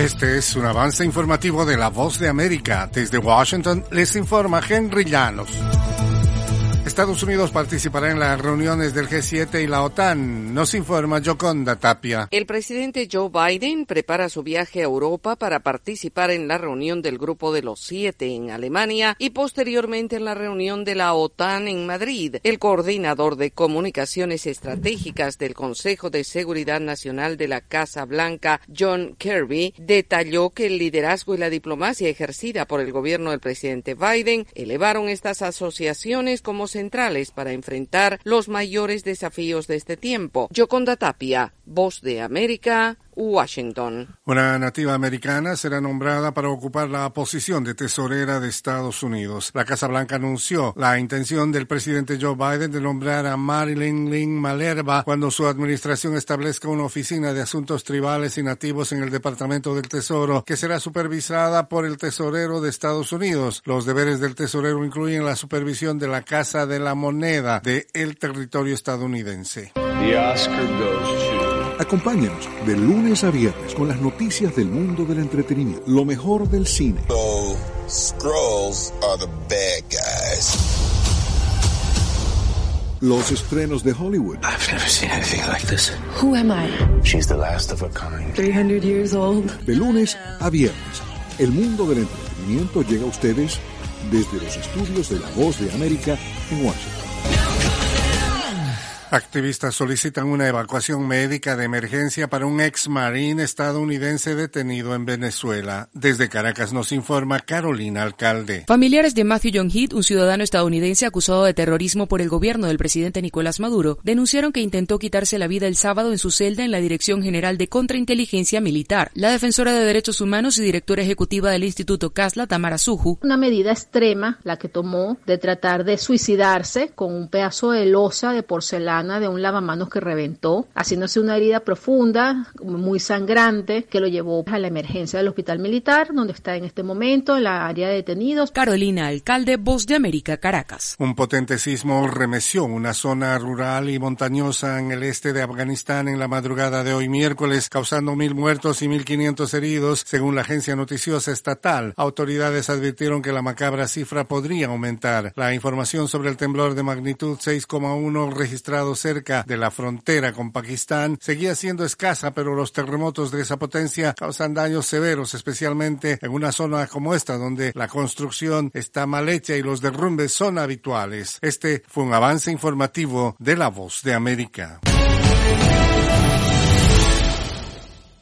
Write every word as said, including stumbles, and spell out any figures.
Este es un avance informativo de La Voz de América. Desde Washington les informa Henry Llanos. Estados Unidos participará en las reuniones del G siete y la OTAN, nos informa Yoconda Tapia. El presidente Joe Biden prepara su viaje a Europa para participar en la reunión del Grupo de los Siete en Alemania y posteriormente en la reunión de la OTAN en Madrid. El coordinador de comunicaciones estratégicas del Consejo de Seguridad Nacional de la Casa Blanca, John Kirby, detalló que el liderazgo y la diplomacia ejercida por el gobierno del presidente Biden elevaron estas asociaciones como centrales para enfrentar los mayores desafíos de este tiempo. Yoconda Tapia, Voz de América, Washington. Una nativa americana será nombrada para ocupar la posición de tesorera de Estados Unidos. La Casa Blanca anunció la intención del presidente Joe Biden de nombrar a Marilyn Lynn Malerba cuando su administración establezca una oficina de asuntos tribales y nativos en el Departamento del Tesoro que será supervisada por el tesorero de Estados Unidos. Los deberes del tesorero incluyen la supervisión de la Casa de la Moneda de el territorio estadounidense. The Oscar goes to... Acompáñanos de lunes a viernes con las noticias del mundo del entretenimiento, lo mejor del cine. So, Skrulls are the bad guys. Los estrenos de Hollywood. I've never seen anything like this. Who am I? She's the last of a kind. three hundred years old. De lunes a viernes, el mundo del entretenimiento llega a ustedes desde los estudios de La Voz de América en Washington. Activistas solicitan una evacuación médica de emergencia para un ex marín estadounidense detenido en Venezuela. Desde Caracas nos informa Carolina Alcalde. Familiares de Matthew John Heath, un ciudadano estadounidense acusado de terrorismo por el gobierno del presidente Nicolás Maduro, denunciaron que intentó quitarse la vida el sábado en su celda en la Dirección General de Contrainteligencia Militar. La defensora de derechos humanos y directora ejecutiva del Instituto CASLA, Tamara Suju. Una medida extrema la que tomó de tratar de suicidarse con un pedazo de losa de porcelana de un lavamanos que reventó, haciéndose una herida profunda, muy sangrante, que lo llevó a la emergencia del hospital militar, donde está en este momento en la área de detenidos. Carolina Alcalde, Voz de América, Caracas. Un potente sismo remeció una zona rural y montañosa en el este de Afganistán en la madrugada de hoy miércoles, causando mil muertos y mil quinientos heridos, según la agencia noticiosa estatal. Autoridades advirtieron que la macabra cifra podría aumentar. La información sobre el temblor de magnitud seis coma uno registrado cerca de la frontera con Pakistán seguía siendo escasa, pero los terremotos de esa potencia causan daños severos, especialmente en una zona como esta, donde la construcción está mal hecha y los derrumbes son habituales. Este fue un avance informativo de La Voz de América.